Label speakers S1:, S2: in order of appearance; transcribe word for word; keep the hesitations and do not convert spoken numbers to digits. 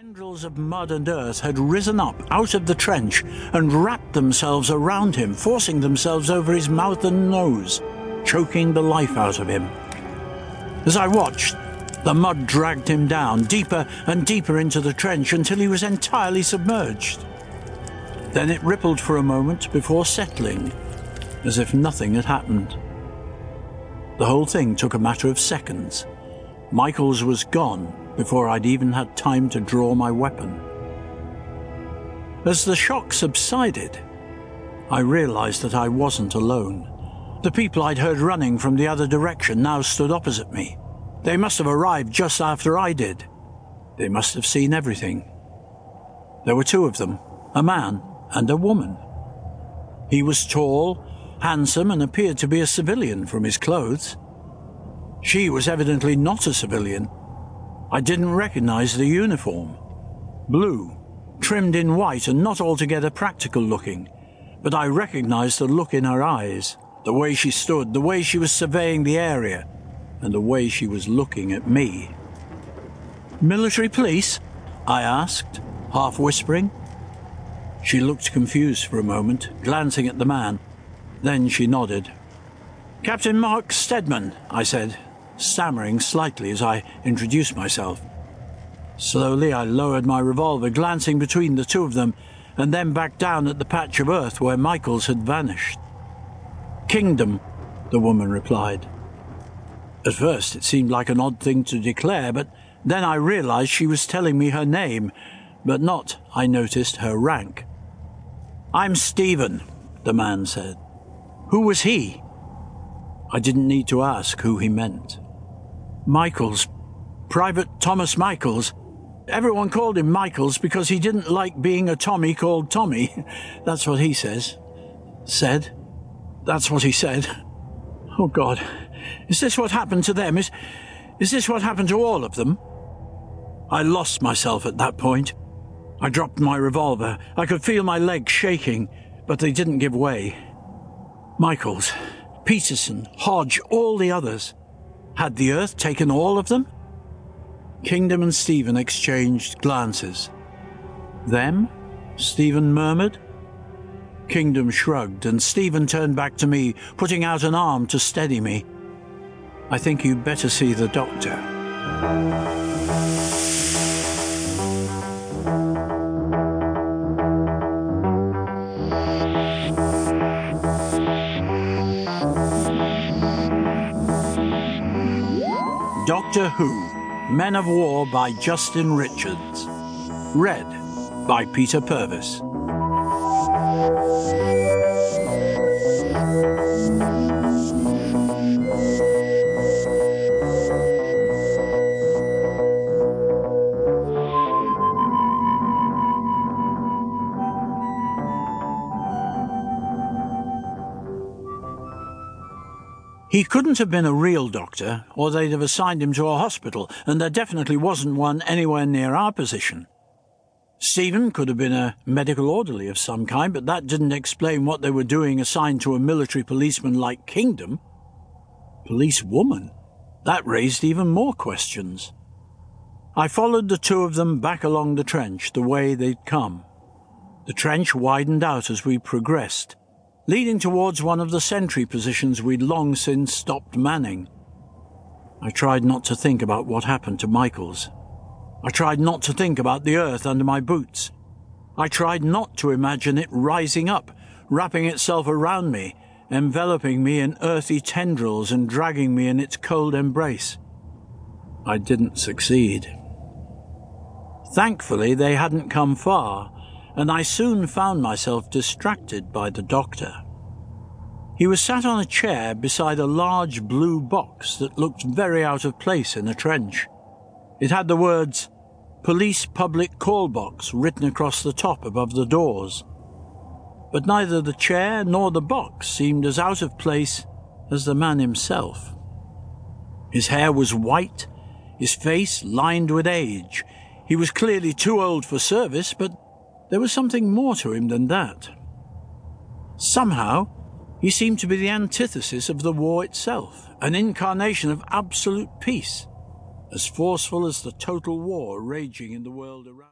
S1: Tendrils of mud and earth had risen up out of the trench and wrapped themselves around him, forcing themselves over his mouth and nose, choking the life out of him. As I watched, the mud dragged him down, deeper and deeper into the trench until he was entirely submerged. Then it rippled for a moment before settling, as if nothing had happened. The whole thing took a matter of seconds. Michaels was gone before I'd even had time to draw my weapon. As the shock subsided, I realized that I wasn't alone. The people I'd heard running from the other direction now stood opposite me. They must have arrived just after I did. They must have seen everything. There were two of them, a man and a woman. He was tall, handsome, and appeared to be a civilian from his clothes. She was evidently not a civilian. I didn't recognize the uniform. Blue, trimmed in white and not altogether practical looking, but I recognized the look in her eyes, the way she stood, the way she was surveying the area, and the way she was looking at me. "Military police?" I asked, half whispering. She looked confused for a moment, glancing at the man. Then she nodded. "Captain Mark Stedman," I said, stammering slightly as I introduced myself. Slowly I lowered my revolver, glancing between the two of them, and then back down at the patch of earth where Michaels had vanished. "Kingdom," the woman replied. At first it seemed like an odd thing to declare, but then I realized she was telling me her name, but not, I noticed, her rank. "I'm Stephen," the man said. "Who was he?" I didn't need to ask who he meant. "Michaels. Private Thomas Michaels. Everyone called him Michaels because he didn't like being a Tommy called Tommy. That's what he says. Said. That's what he said. Oh, God. Is this what happened to them? Is, is this what happened to all of them?" I lost myself at that point. I dropped my revolver. I could feel my legs shaking, but they didn't give way. Michaels, Peterson, Hodge, all the others. Had the earth taken all of them? Kingdom and Stephen exchanged glances. "Them?" Stephen murmured. Kingdom shrugged, and Stephen turned back to me, putting out an arm to steady me. "I think you'd better see the doctor." Doctor Who, Men of War by Justin Richards. Read by Peter Purvis. He couldn't have been a real doctor, or they'd have assigned him to a hospital, and there definitely wasn't one anywhere near our position. Stephen could have been a medical orderly of some kind, but that didn't explain what they were doing assigned to a military policeman like Kingdom. Policewoman? That raised even more questions. I followed the two of them back along the trench, the way they'd come. The trench widened out as we progressed, leading towards one of the sentry positions we'd long since stopped manning. I tried not to think about what happened to Michaels. I tried not to think about the earth under my boots. I tried not to imagine it rising up, wrapping itself around me, enveloping me in earthy tendrils and dragging me in its cold embrace. I didn't succeed. Thankfully, they hadn't come far, and I soon found myself distracted by the doctor. He was sat on a chair beside a large blue box that looked very out of place in a trench. It had the words, "Police Public Call Box," written across the top above the doors. But neither the chair nor the box seemed as out of place as the man himself. His hair was white, his face lined with age. He was clearly too old for service, but there was something more to him than that. Somehow, he seemed to be the antithesis of the war itself, an incarnation of absolute peace, as forceful as the total war raging in the world around.